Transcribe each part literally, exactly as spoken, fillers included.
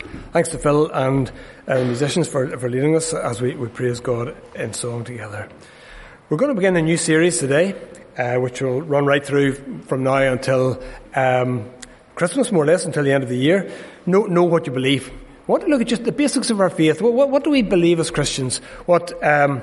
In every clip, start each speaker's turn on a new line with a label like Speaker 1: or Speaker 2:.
Speaker 1: Thanks to Phil and uh, the musicians for, for leading us as we, we praise God in song together. We're going to begin a new series today, uh, which will run right through from now until um, Christmas, more or less, until the end of the year. Know, know what you believe. I want to look at just the basics of our faith. What, what, what do we believe as Christians? What um,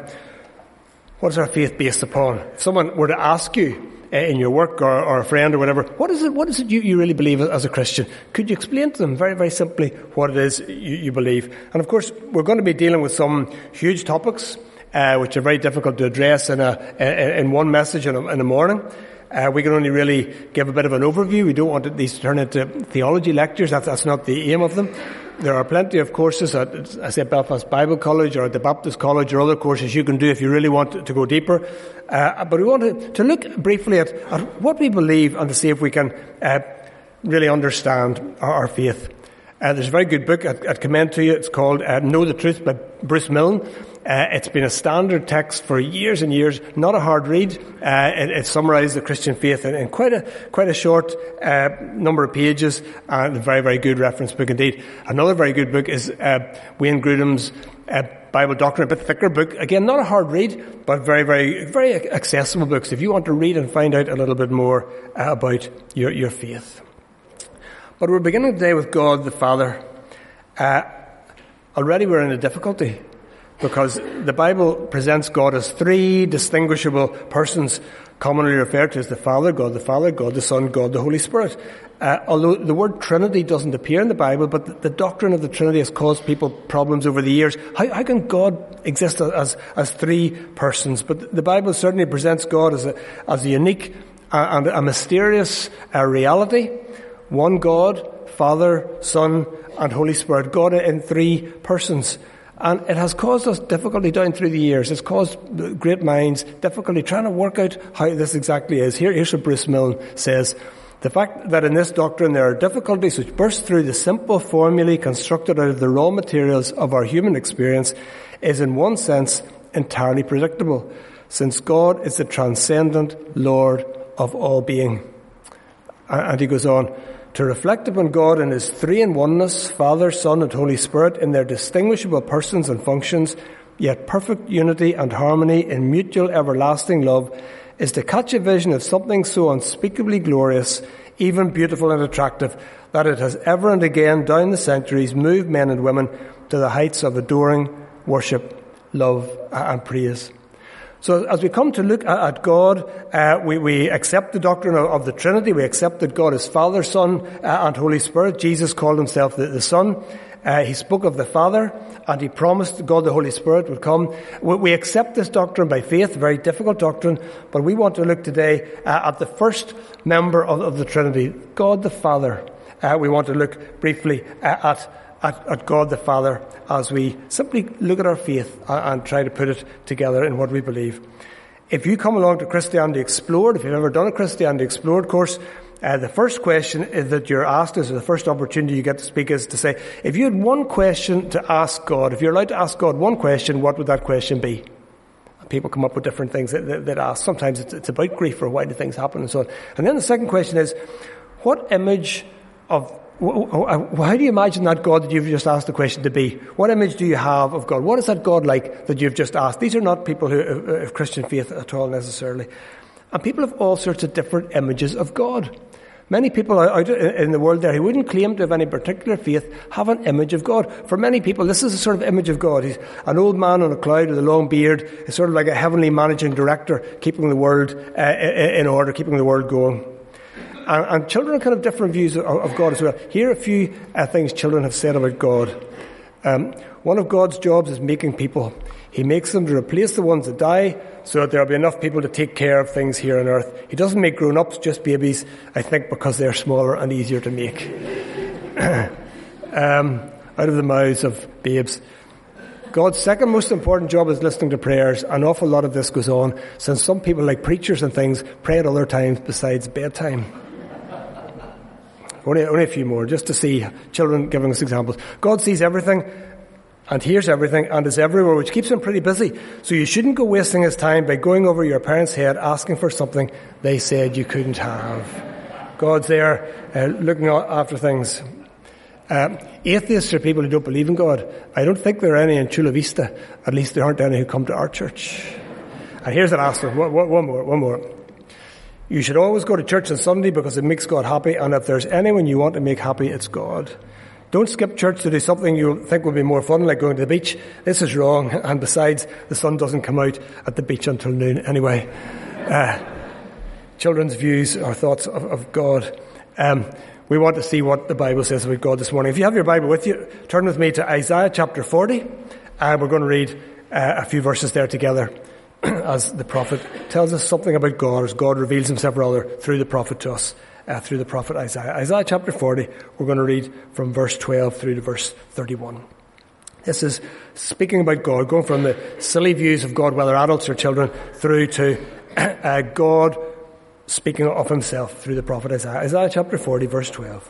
Speaker 1: what is our faith based upon? If someone were to ask you uh, in your work or, or a friend or whatever, what is it? What is it you, you really believe as a Christian? Could you explain to them very, very simply what it is you, you believe? And of course, we're going to be dealing with some huge topics, uh, which are very difficult to address in a in one message in a, in a morning. Uh, we can only really give a bit of an overview. We don't want these to turn into theology lectures. That's, that's not the aim of them. There are plenty of courses at, I say, Belfast Bible College or at the Baptist College or other courses you can do if you really want to, to go deeper. Uh, but we want to, to look briefly at, at what we believe and to see if we can uh, really understand our, our faith. Uh, there's a very good book I'd, I'd commend to you. It's called uh, Know the Truth by Bruce Milne. Uh, it's been a standard text for years and years. Not a hard read. Uh, it, it summarizes the Christian faith in, in quite a quite a short uh, number of pages, and a very very good reference book indeed. Another very good book is uh, Wayne Grudem's uh, Bible Doctrine, a bit thicker book. Again, not a hard read, but very very very accessible books if you want to read and find out a little bit more uh, about your your faith. But we're beginning today with God the Father. Uh, already we're in a difficulty because the Bible presents God as three distinguishable persons, commonly referred to as the Father, God the Father, God the Son, God the Holy Spirit. Uh, although the word Trinity doesn't appear in the Bible, but the, the doctrine of the Trinity has caused people problems over the years. How, how can God exist as, as three persons? But the Bible certainly presents God as a, as a unique and a mysterious uh, reality. One God, Father, Son, and Holy Spirit. God in three persons. And it has caused us difficulty down through the years. It's caused great minds difficulty trying to work out how this exactly is. Here, here's what Bruce Milne says. The fact that in this doctrine there are difficulties which burst through the simple formulae constructed out of the raw materials of our human experience is in one sense entirely predictable, since God is the transcendent Lord of all being. And he goes on, to reflect upon God in His three-in-oneness, Father, Son, and Holy Spirit, in their distinguishable persons and functions, yet perfect unity and harmony in mutual everlasting love, is to catch a vision of something so unspeakably glorious, even beautiful and attractive, that it has ever and again down the centuries moved men and women to the heights of adoring, worship, love, and praise. So as we come to look at God, uh, we, we accept the doctrine of, of the Trinity. We accept that God is Father, Son, uh, and Holy Spirit. Jesus called Himself the, the Son. Uh, he spoke of the Father, and He promised God the Holy Spirit would come. We, we accept this doctrine by faith, a very difficult doctrine, but we want to look today uh, at the first member of, of the Trinity, God the Father. Uh, we want to look briefly uh, at At, at God the Father as we simply look at our faith and, and try to put it together in what we believe. If you come along to Christianity Explored, if you've ever done a Christianity Explored course, uh, the first question that you're asked is, or the first opportunity you get to speak is to say, if you had one question to ask God, if you're allowed to ask God one question, what would that question be? And people come up with different things that, that, that ask. Sometimes it's, it's about grief or why do things happen and so on. And then the second question is, what image of how do you imagine that God that you've just asked the question to be? What image do you have of God? What is that God like that you've just asked? These are not people who have Christian faith at all necessarily. And people have all sorts of different images of God. Many people out in the world there who wouldn't claim to have any particular faith have an image of God. For many people, this is a sort of image of God. He's an old man on a cloud with a long beard. He's sort of like a heavenly managing director, keeping the world uh, in order, keeping the world going. And, and children have kind of different views of, of God as well. Here are a few uh, things children have said about God. Um, one of God's jobs is making people. He makes them to replace the ones that die so that there will be enough people to take care of things here on earth. He doesn't make grown-ups, just babies, I think because they're smaller and easier to make. um, out of the mouths of babes. God's second most important job is listening to prayers. An awful lot of this goes on, since some people, like preachers and things, pray at other times besides bedtime. Only, only a few more, just to see children giving us examples. God sees everything and hears everything and is everywhere, which keeps Him pretty busy. So you shouldn't go wasting His time by going over your parents' head asking for something they said you couldn't have. God's there uh, looking after things. Uh, atheists are people who don't believe in God. I don't think there are any in Chula Vista. At least there aren't any who come to our church. And here's the last one. One, one more, one more. You should always go to church on Sunday because it makes God happy, and if there's anyone you want to make happy, it's God. Don't skip church to do something you think will be more fun, like going to the beach. This is wrong, and besides, the sun doesn't come out at the beach until noon anyway. Uh, children's views or thoughts of, of God. Um, we want to see what the Bible says about God this morning. If you have your Bible with you, turn with me to Isaiah chapter forty, and we're going to read uh, a few verses there together as the prophet tells us something about God, as God reveals himself rather through the prophet to us. Uh, through the prophet Isaiah. Isaiah chapter forty, we're going to read from verse twelve through to verse thirty-one. This is speaking about God, going from the silly views of God, whether adults or children, through to uh, God speaking of himself through the prophet Isaiah. Isaiah chapter forty, verse twelve.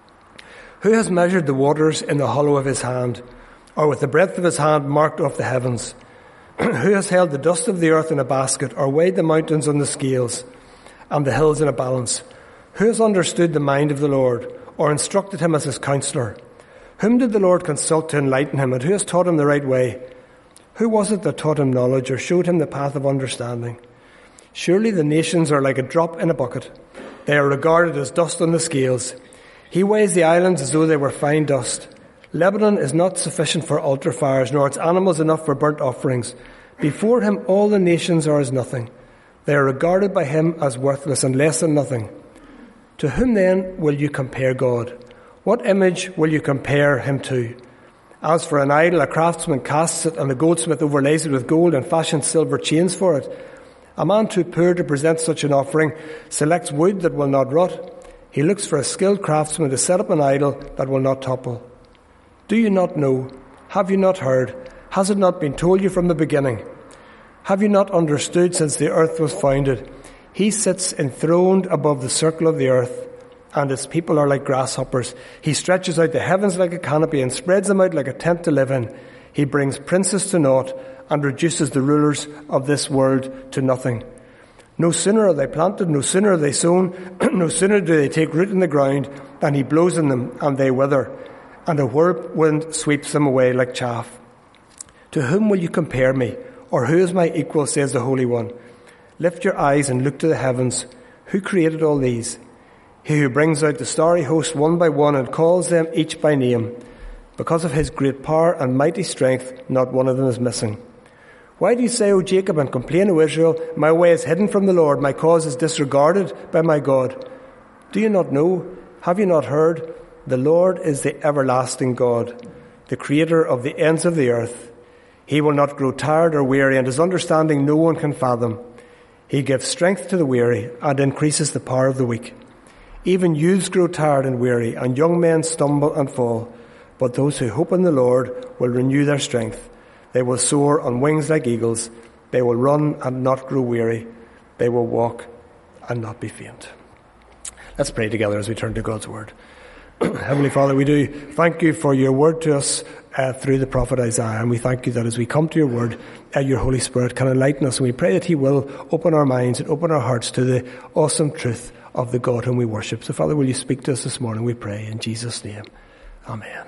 Speaker 1: Who has measured the waters in the hollow of his hand, or with the breadth of his hand marked off the heavens? Who has held the dust of the earth in a basket, or weighed the mountains on the scales, and the hills in a balance? Who has understood the mind of the Lord, or instructed him as his counselor? Whom did the Lord consult to enlighten him, and who has taught him the right way? Who was it that taught him knowledge, or showed him the path of understanding? Surely the nations are like a drop in a bucket. They are regarded as dust on the scales. He weighs the islands as though they were fine dust. Lebanon is not sufficient for altar fires, nor its animals enough for burnt offerings. Before him all the nations are as nothing. They are regarded by him as worthless and less than nothing. To whom then will you compare God? What image will you compare him to? As for an idol, a craftsman casts it, and a goldsmith overlays it with gold and fashions silver chains for it. A man too poor to present such an offering selects wood that will not rot. He looks for a skilled craftsman to set up an idol that will not topple. Do you not know? Have you not heard? Has it not been told you from the beginning? Have you not understood since the earth was founded? He sits enthroned above the circle of the earth, and his people are like grasshoppers. He stretches out the heavens like a canopy and spreads them out like a tent to live in. He brings princes to naught and reduces the rulers of this world to nothing. No sooner are they planted, no sooner are they sown, no sooner do they take root in the ground, than he blows in them and they wither, and a whirlwind sweeps them away like chaff. To whom will you compare me, or who is my equal, says the Holy One? Lift your eyes and look to the heavens. Who created all these? He who brings out the starry host one by one and calls them each by name. Because of his great power and mighty strength, not one of them is missing. Why do you say, O Jacob, and complain, O Israel, my way is hidden from the Lord, my cause is disregarded by my God? Do you not know? Have you not heard? The Lord is the everlasting God, the creator of the ends of the earth. He will not grow tired or weary, and his understanding no one can fathom. He gives strength to the weary and increases the power of the weak. Even youths grow tired and weary, and young men stumble and fall. But those who hope in the Lord will renew their strength. They will soar on wings like eagles. They will run and not grow weary. They will walk and not be faint. Let's pray together as we turn to God's word. Heavenly Father, we do thank you for your word to us uh, through the prophet Isaiah, and we thank you that as we come to your word, uh, your Holy Spirit can enlighten us, and we pray that he will open our minds and open our hearts to the awesome truth of the God whom we worship. So Father, will you speak to us this morning, we pray, in Jesus' name. Amen.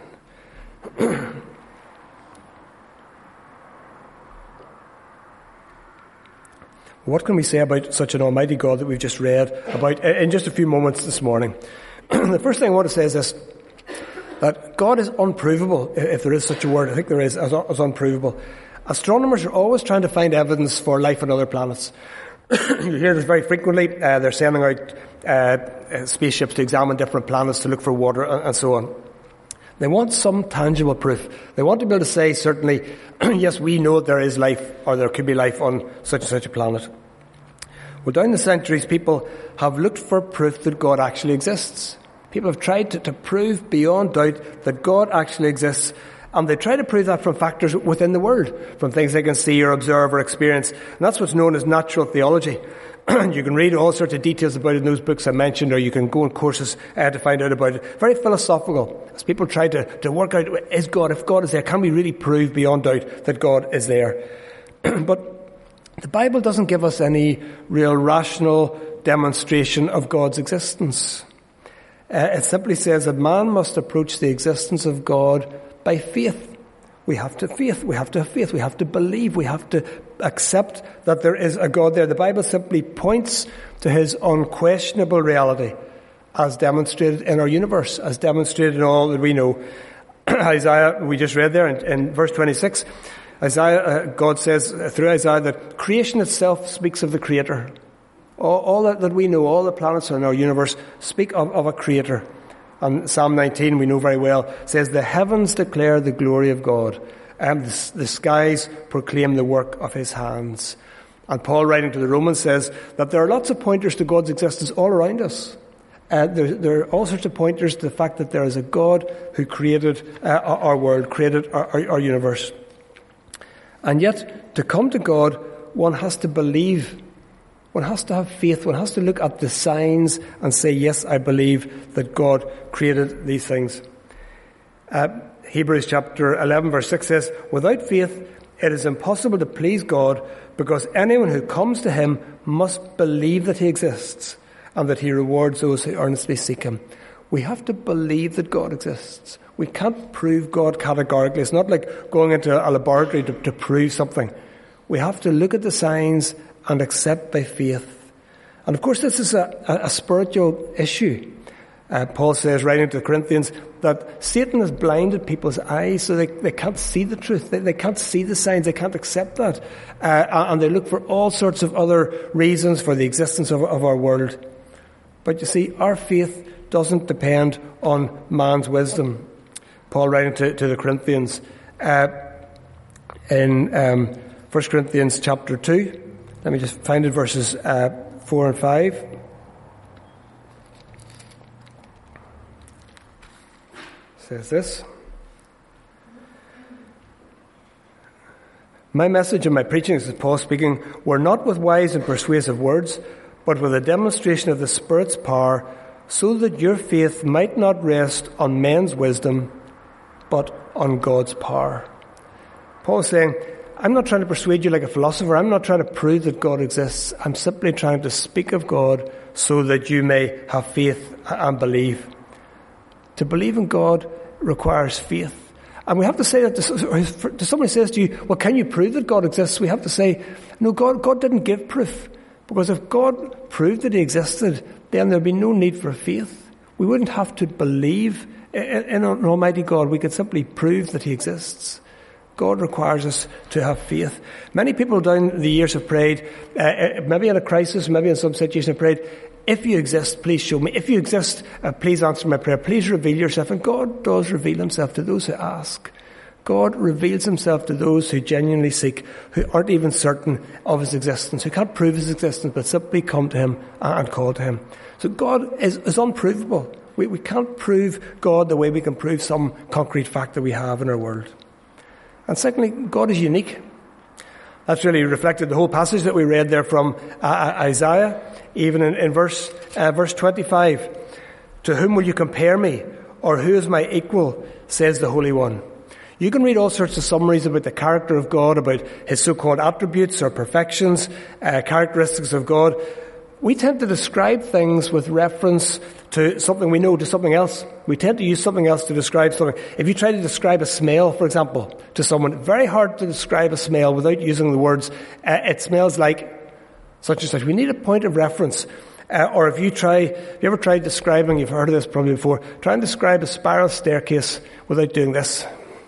Speaker 1: What can we say about such an almighty God that we've just read about in just a few moments this morning? The first thing I want to say is this, that God is unprovable, if there is such a word. I think there is, as, as unprovable. Astronomers are always trying to find evidence for life on other planets. You hear this very frequently. Uh, they're sending out uh, spaceships to examine different planets to look for water and, and so on. They want some tangible proof. They want to be able to say, certainly, yes, we know there is life, or there could be life on such and such a planet. Well, down the centuries, people have looked for proof that God actually exists. People have tried to, to prove beyond doubt that God actually exists, and they try to prove that from factors within the world, from things they can see or observe or experience. And that's what's known as natural theology. You can read all sorts of details about it in those books I mentioned, or you can go on courses uh, to find out about it. Very philosophical, as people try to, to work out, is God, if God is there, can we really prove beyond doubt that God is there? But the Bible doesn't give us any real rational demonstration of God's existence. Uh, it simply says that man must approach the existence of God by faith. We have to faith. We have to have faith. We have to believe. We have to accept that there is a God there. The Bible simply points to his unquestionable reality as demonstrated in our universe, as demonstrated in all that we know. Isaiah, we just read there in, in verse twenty-six, Isaiah, uh, God says through Isaiah that creation itself speaks of the Creator. All, all that, that we know, all the planets in our universe speak of, of a Creator. And Psalm nineteen, we know very well, says, the heavens declare the glory of God, and the, the skies proclaim the work of his hands. And Paul, writing to the Romans, says that there are lots of pointers to God's existence all around us. Uh, there, there are all sorts of pointers to the fact that there is a God who created uh, our world, created our, our, our universe. And yet, to come to God, one has to believe. One has to have faith. One has to look at the signs and say, yes, I believe that God created these things. Uh, Hebrews chapter eleven verse six says, without faith, it is impossible to please God, because anyone who comes to him must believe that he exists and that he rewards those who earnestly seek him. We have to believe that God exists. We can't prove God categorically. It's not like going into a laboratory to, to prove something. We have to look at the signs and accept by faith. And of course, this is a, a, a spiritual issue. Uh, Paul says, writing to the Corinthians, that Satan has blinded people's eyes so they, they can't see the truth. They, they can't see the signs. They can't accept that. Uh, and they look for all sorts of other reasons for the existence of, of our world. But you see, our faith doesn't depend on man's wisdom. Paul, writing to, to the Corinthians, uh, in um, First Corinthians chapter two, let me just find it, verses uh, four and five. Says this. My message and my preaching, this is Paul speaking, were not with wise and persuasive words, but with a demonstration of the Spirit's power, so that your faith might not rest on men's wisdom, but on God's power. Paul is saying, I'm not trying to persuade you like a philosopher. I'm not trying to prove that God exists. I'm simply trying to speak of God so that you may have faith and believe. To believe in God requires faith. And we have to say that to somebody says to you, well, can you prove that God exists? We have to say, no, God, God didn't give proof. Because if God proved that he existed, then there'd be no need for faith. We wouldn't have to believe in, in an almighty God. We could simply prove that he exists. God requires us to have faith. Many people down the years have prayed, uh, maybe in a crisis, maybe in some situation have prayed, if you exist, please show me. If you exist, uh, please answer my prayer. Please reveal yourself. And God does reveal himself to those who ask. God reveals himself to those who genuinely seek, who aren't even certain of his existence, who can't prove his existence, but simply come to him and call to him. So God is, is unprovable. We, we can't prove God the way we can prove some concrete fact that we have in our world. And secondly, God is unique. That's really reflected the whole passage that we read there from uh, Isaiah, even in, in verse uh, verse twenty-five. To whom will you compare me, or who is my equal, says the Holy One. You can read all sorts of summaries about the character of God, about his so-called attributes or perfections, uh, characteristics of God. We tend to describe things with reference to something we know, to something else. We tend to use something else to describe something. If you try to describe a smell, for example, to someone, very hard to describe a smell without using the words, uh, it smells like such and such. We need a point of reference. Uh, or if you try, if you ever tried describing, you've heard of this probably before, try and describe a spiral staircase without doing this.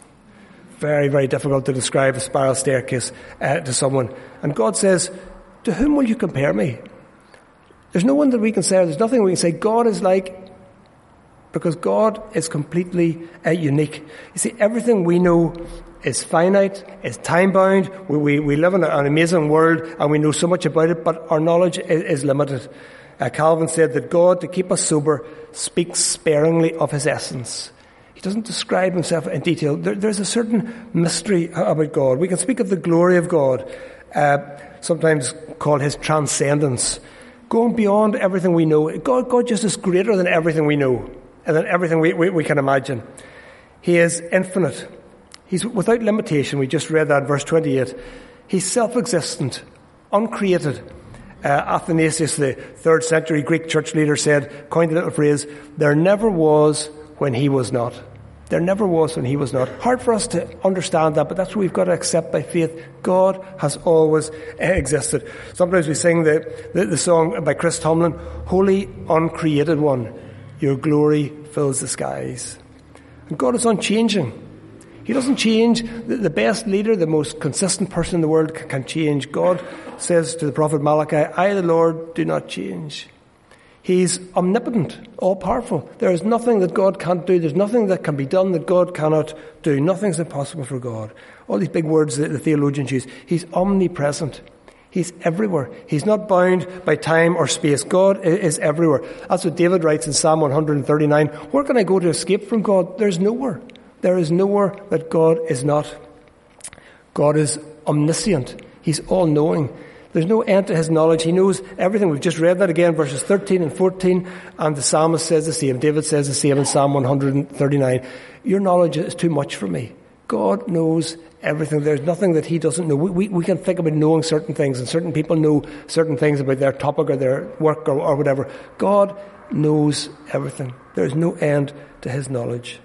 Speaker 1: Very, very difficult to describe a spiral staircase uh, to someone. And God says, to whom will you compare me? There's no one that we can say, there's nothing we can say God is like, because God is completely uh, unique. You see, everything we know is finite, is time-bound. We, we, we live in an amazing world and we know so much about it, but our knowledge is, is limited. Uh, Calvin said that God, to keep us sober, speaks sparingly of his essence. He doesn't describe himself in detail. There, there's a certain mystery about God. We can speak of the glory of God, uh, sometimes called his transcendence, going beyond everything we know. God, God just is greater than everything we know and than everything we, we, we can imagine. He is infinite. He's without limitation. We just read that in verse twenty-eight. He's self-existent, uncreated. Uh, Athanasius, the third century Greek church leader, said, coined a little phrase, there never was when he was not. There never was when he was not. Hard for us to understand that, but that's what we've got to accept by faith. God has always existed. Sometimes we sing the, the, the song by Chris Tomlin, Holy Uncreated One, your glory fills the skies. And God is unchanging. He doesn't change. The, the best leader, the most consistent person in the world can, can change. God says to the prophet Malachi, I, the Lord, do not change. He's omnipotent, all-powerful. There is nothing that God can't do. There's nothing that can be done that God cannot do. Nothing's impossible for God. All these big words that the theologians use. He's omnipresent. He's everywhere. He's not bound by time or space. God is everywhere. That's what David writes in Psalm one thirty-nine. Where can I go to escape from God? There's nowhere. There is nowhere that God is not. God is omniscient. He's all-knowing. There's no end to his knowledge. He knows everything. We've just read that again, verses thirteen and fourteen, and the psalmist says the same. David says the same in Psalm one thirty-nine. Your knowledge is too much for me. God knows everything. There's nothing that he doesn't know. We, we, we can think about knowing certain things, and certain people know certain things about their topic or their work or, or whatever. God knows everything. There's no end to his knowledge.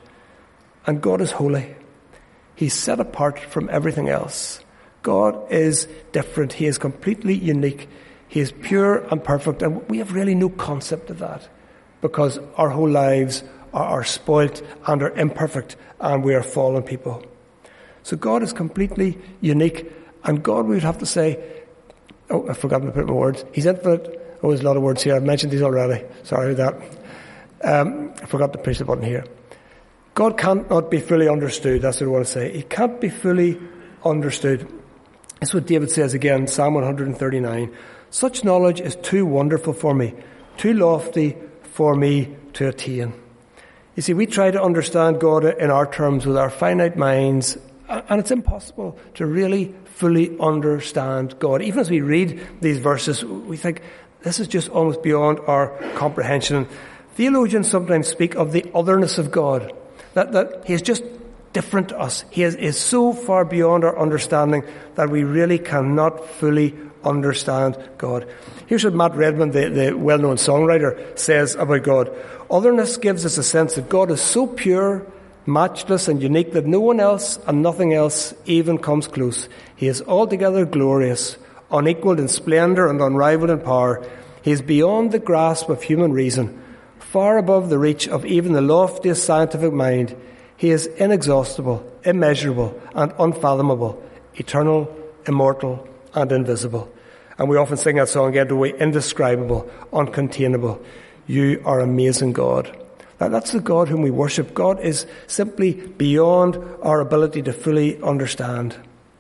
Speaker 1: And God is holy. He's set apart from everything else. God is different. He is completely unique. He is pure and perfect. And we have really no concept of that because our whole lives are, are spoilt and are imperfect and we are fallen people. So God is completely unique. And God, we would have to say, oh, I've forgotten to put my words. He's infinite. Oh, there's a lot of words here. I've mentioned these already. Sorry about that. Um, I forgot to push the button here. God cannot be fully understood. That's what I want to say. He can't be fully understood. That's what David says again, Psalm one thirty-nine. Such knowledge is too wonderful for me, too lofty for me to attain. You see, we try to understand God in our terms with our finite minds, and it's impossible to really fully understand God. Even as we read these verses, we think, this is just almost beyond our comprehension. Theologians sometimes speak of the otherness of God, that, that he is just different to us. He is, is so far beyond our understanding that we really cannot fully understand God. Here's what Matt Redman, the, the well-known songwriter, says about God. Otherness gives us a sense that God is so pure, matchless and unique that no one else and nothing else even comes close. He is altogether glorious, unequaled in splendor and unrivaled in power. He is beyond the grasp of human reason, far above the reach of even the loftiest scientific mind. He is inexhaustible, immeasurable, and unfathomable, eternal, immortal, and invisible. And we often sing that song again, the way indescribable, uncontainable. You are amazing, God. Now, that's the God whom we worship. God is simply beyond our ability to fully understand.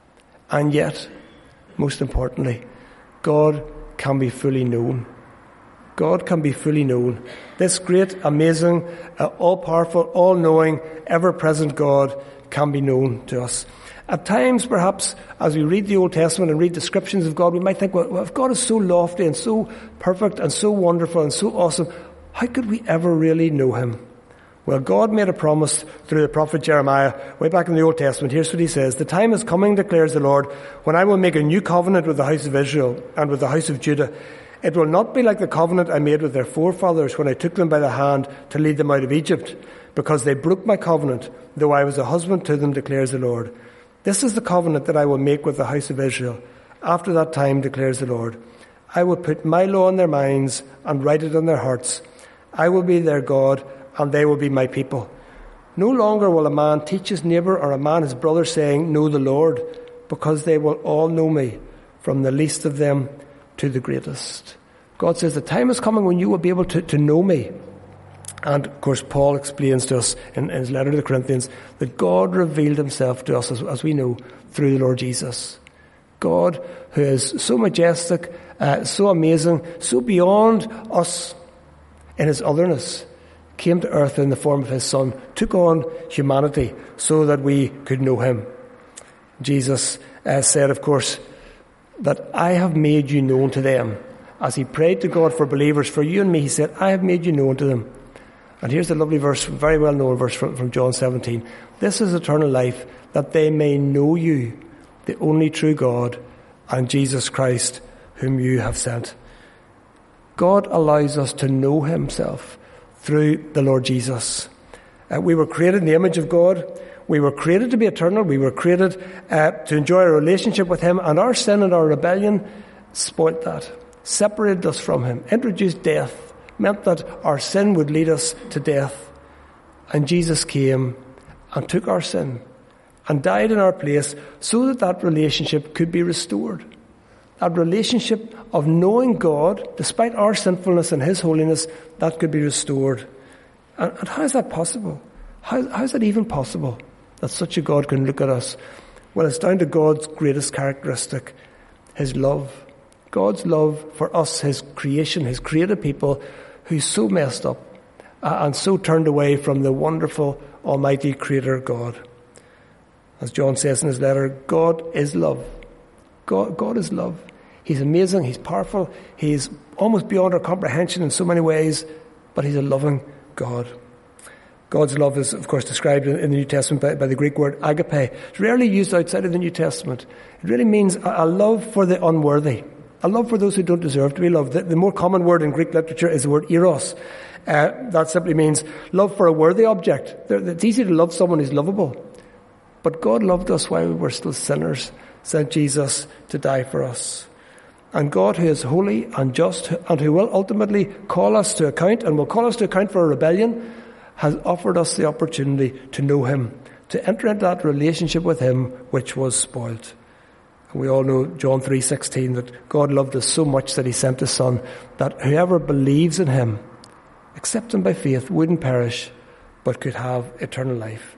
Speaker 1: And yet, most importantly, God can be fully known. God can be fully known. This great, amazing, uh, all-powerful, all-knowing, ever-present God can be known to us. At times, perhaps, as we read the Old Testament and read descriptions of God, we might think, well, if God is so lofty and so perfect and so wonderful and so awesome, how could we ever really know him? Well, God made a promise through the prophet Jeremiah way back in the Old Testament. Here's what he says. The time is coming, declares the Lord, when I will make a new covenant with the house of Israel and with the house of Judah. It will not be like the covenant I made with their forefathers when I took them by the hand to lead them out of Egypt, because they broke my covenant, though I was a husband to them, declares the Lord. This is the covenant that I will make with the house of Israel. After that time, declares the Lord, I will put my law in their minds and write it on their hearts. I will be their God, and they will be my people. No longer will a man teach his neighbour or a man his brother, saying, know the Lord, because they will all know me, from the least of them to the greatest. God says the time is coming when you will be able to, to know me. And of course Paul explains to us in, in his letter to the Corinthians that God revealed himself to us, as, as we know, through the Lord Jesus. God, who is so majestic, uh, so amazing, so beyond us in his otherness, came to earth in the form of his Son, took on humanity so that we could know him. Jesus uh, said, of course, that I have made you known to them. As he prayed to God for believers, for you and me, he said, I have made you known to them. And here's the lovely verse, very well known verse from, from John seventeen. This is eternal life, that they may know you, the only true God, and Jesus Christ, whom you have sent. God allows us to know himself through the Lord Jesus. Uh, we were created in the image of God. We were created to be eternal. We were created uh, to enjoy a relationship with him, and our sin and our rebellion spoilt that, separated us from him, introduced death, meant that our sin would lead us to death. And Jesus came and took our sin and died in our place so that that relationship could be restored. That relationship of knowing God, despite our sinfulness and his holiness, that could be restored. And, and how is that possible? How, how is that even possible, that such a God can look at us? Well, it's down to God's greatest characteristic, his love. God's love for us, his creation, his created people, who's so messed up uh, and so turned away from the wonderful, almighty creator God. As John says in his letter, God is love. God, God is love. He's amazing, he's powerful, he's almost beyond our comprehension in so many ways, but he's a loving God. God's love is, of course, described in, in the New Testament by, by the Greek word agape. It's rarely used outside of the New Testament. It really means a, a love for the unworthy, a love for those who don't deserve to be loved. The, the more common word in Greek literature is the word eros. Uh, that simply means love for a worthy object. There, it's easy to love someone who's lovable. But God loved us while we were still sinners, sent Jesus to die for us. And God, who is holy and just and who will ultimately call us to account and will call us to account for our rebellion, has offered us the opportunity to know him, to enter into that relationship with him which was spoilt. And we all know John three sixteen, that God loved us so much that he sent his son, that whoever believes in him, accepts him by faith, wouldn't perish, but could have eternal life.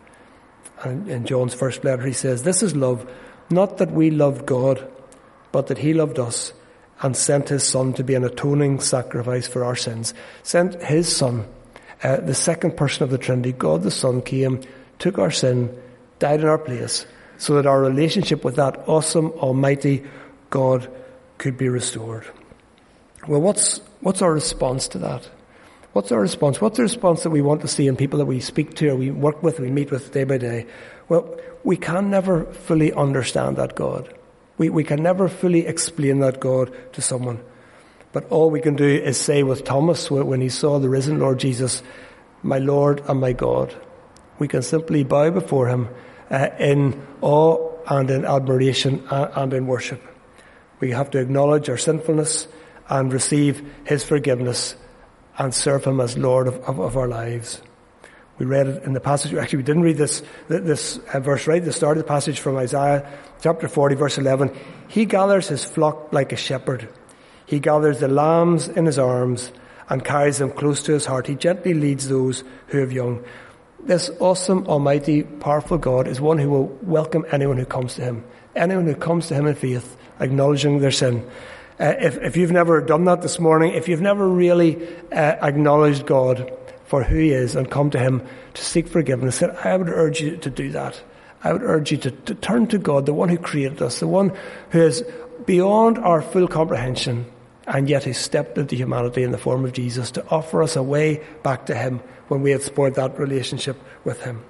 Speaker 1: And in John's first letter he says, this is love, not that we loved God, but that he loved us and sent his son to be an atoning sacrifice for our sins. Sent his son, uh, the second person of the Trinity, God the Son, came, took our sin, died in our place, so that our relationship with that awesome, almighty God could be restored. Well, what's what's our response to that? What's our response? What's the response that we want to see in people that we speak to or we work with, we meet with day by day? Well, we can never fully understand that God. We, we can never fully explain that God to someone. But all we can do is say with Thomas when he saw the risen Lord Jesus, my Lord and my God. We can simply bow before him uh, in awe and in admiration and, and in worship. We have to acknowledge our sinfulness and receive his forgiveness and serve him as Lord of, of, of our lives. We read it in the passage. Actually, we didn't read this this uh, verse right at the start of the passage from Isaiah chapter forty, verse eleven. He gathers his flock like a shepherd. He gathers the lambs in his arms and carries them close to his heart. He gently leads those who have young. This awesome, almighty, powerful God is one who will welcome anyone who comes to him. Anyone who comes to him in faith, acknowledging their sin. Uh, if, if you've never done that this morning, if you've never really uh, acknowledged God for who he is and come to him to seek forgiveness, then I would urge you to do that. I would urge you to, to turn to God, the one who created us, the one who is beyond our full comprehension, and yet who stepped into humanity in the form of Jesus to offer us a way back to him when we had spoiled that relationship with him.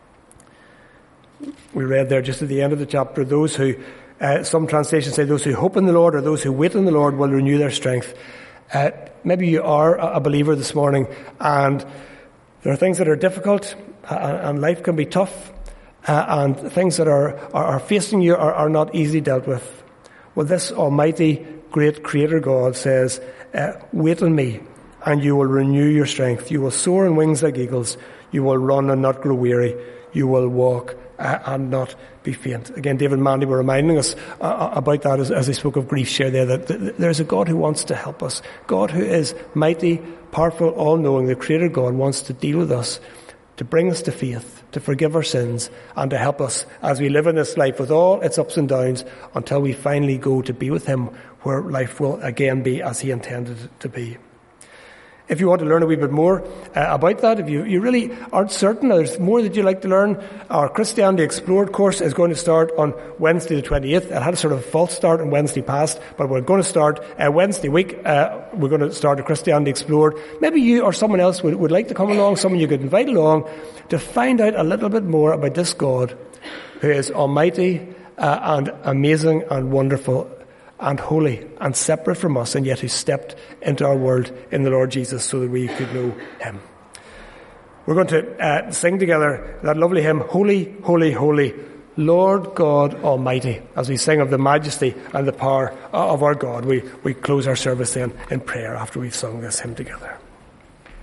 Speaker 1: We read there just at the end of the chapter, those who, uh, some translations say those who hope in the Lord or those who wait in the Lord will renew their strength. Uh, maybe you are a believer this morning and there are things that are difficult uh, and life can be tough uh, and things that are, are, are facing you are, are not easily dealt with. Well, this almighty, great creator God says, uh, wait on me and you will renew your strength. You will soar on wings like eagles. You will run and not grow weary. You will walk uh, and not be faint. Again, David and Mandy were reminding us uh, about that as, as they spoke of grief share there, that th- there's a God who wants to help us. God who is mighty, powerful, all-knowing, the creator God wants to deal with us, to bring us to faith, to forgive our sins, and to help us as we live in this life with all its ups and downs until we finally go to be with him, where life will again be as he intended it to be. If you want to learn a wee bit more uh, about that, if you, you really aren't certain, or there's more that you'd like to learn, our Christianity Explored course is going to start on Wednesday the twenty-eighth. It had a sort of a false start on Wednesday past, but we're going to start uh, Wednesday week. Uh, we're going to start a Christianity Explored. Maybe you or someone else would, would like to come along, someone you could invite along to find out a little bit more about this God who is almighty uh, and amazing and wonderful and holy and separate from us, and yet who stepped into our world in the Lord Jesus so that we could know him. We're going to uh, sing together that lovely hymn, Holy, Holy, Holy, Lord God Almighty. As we sing of the majesty and the power of our God, we, we close our service then in prayer after we've sung this hymn together.